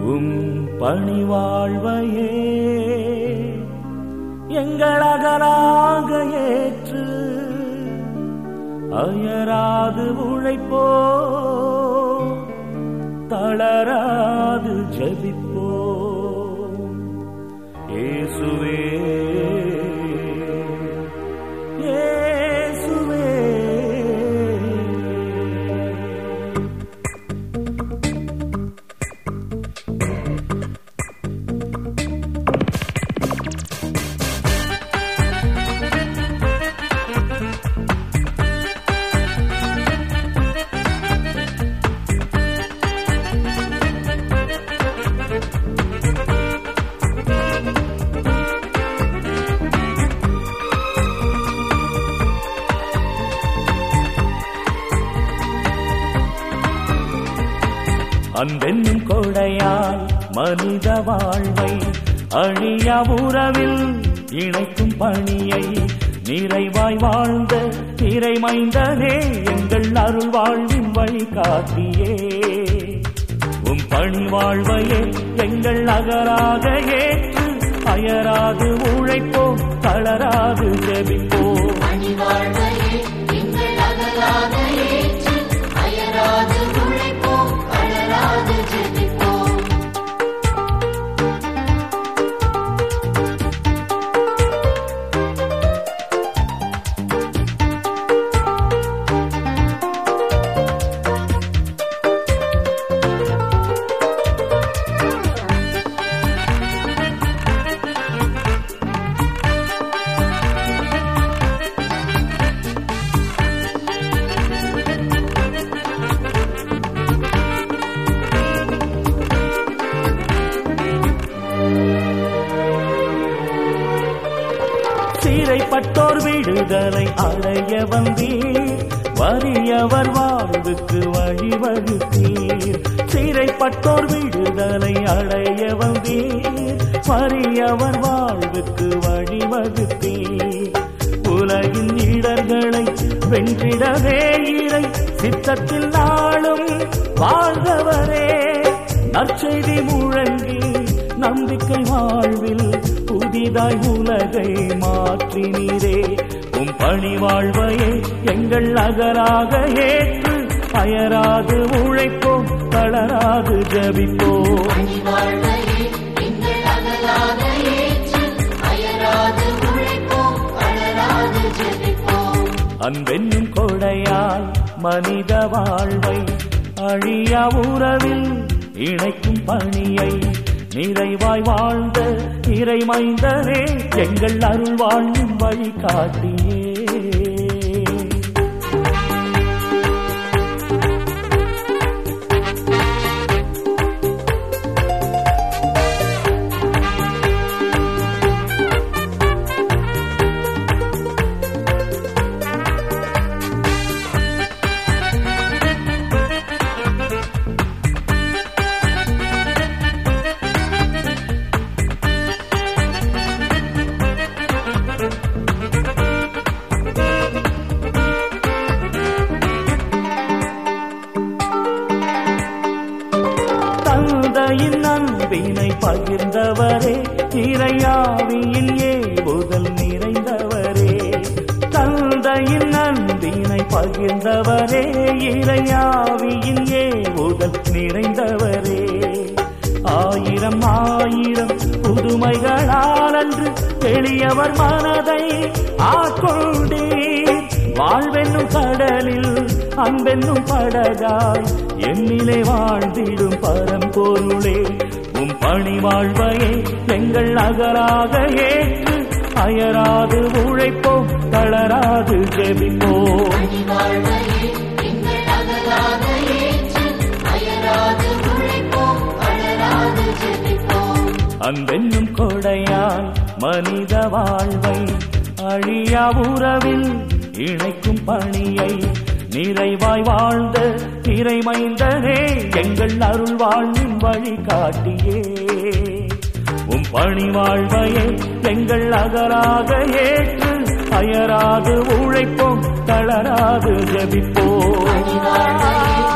உம் பணிவாழ்வையே எங்களகலாக ஏற்று அயராது உழைப்போ தளராது ஜெபிப்போ இயேசுவே இயேசுவே. அன்பென்னும் கொடையால் மனித வாழ்வை அழியா உறவில் இணைக்கும் பணியை நிறைவாய் வாழ்ந்த இறைமைந்தனே எங்கள் அருள் வாழ்வின் வழிகாட்டியே. உம் பணி வாழ்வையே எங்கள் அகராக ஏற்று அயராது உழைப்போம் தளராது ஜெபிப்போம். சிறைப்பட்டோர் விடுதலை அடைய வந்தீர், வறியவர் வாழ்வுக்கு வழிவகுத்தீர். சிறைப்பட்டோர் விடுதலை அடைய வந்தீர், வறியவர் வாழ்வுக்கு வழிவகுத்தீர். உலகின் இடர்களை வென்றிடவே இறை சித்தத்தில் நாளும் வாழ்ந்தவரே, நற்செய்தி முழங்கி நம்பிக்கை வாழ்வில் புதிதாய் உலகை மாற்றினீரே. உம் பணி வாழ்வையே எங்கள் அகராக ஏற்று அயராது உழைப்போம் தளராது ஜெபிப்போம். அன்பென்னும் கொடையால் மனித வாழ்வை அழியா உறவில் இணைக்கும் பணியை நிறைவாய் வாழ்ந்த இறைமைந்தனே எங்கள் அருள் வாழ்வின் வழிகாட்டியே. தந்தையின் அன்பினை பகிர்ந்தவரே, இறையாவியின் ஏவுதல் நிறைந்தவரே. தந்தையின் அன்பினை பகிர்ந்தவரே, இறையாவியின் ஏவுதல் நிறைந்தவரே. ஆயிரம் ஆயிரம் புதுமைகளால் அன்று எளியவர் மனதை ஆட்கொண்டீர். வாழ்வென்னும் கடலில் அன்பென்னும் படகாய் என்னிலே வாழ்ந்திடும் பரம்பொருளே. உம் பணி வாழ்வையே எங்கள் அகராக ஏற்று அயராது உழைப்போம் தளராது ஜெபிப்போம். அன்பென்னும் கொடையால் மனித வாழ்வை அழியா உறவில் இணைக்கும் பணியை நிறைவாய் வாழ்ந்த இறைமைந்தனே எங்கள் அருள் வாழ்வின் வழிகாட்டியே. உம் பணி வாழ்வையே எங்கள் அகராக ஏற்று அயராது உழைப்போம் தளராது ஜெபிப்போம்.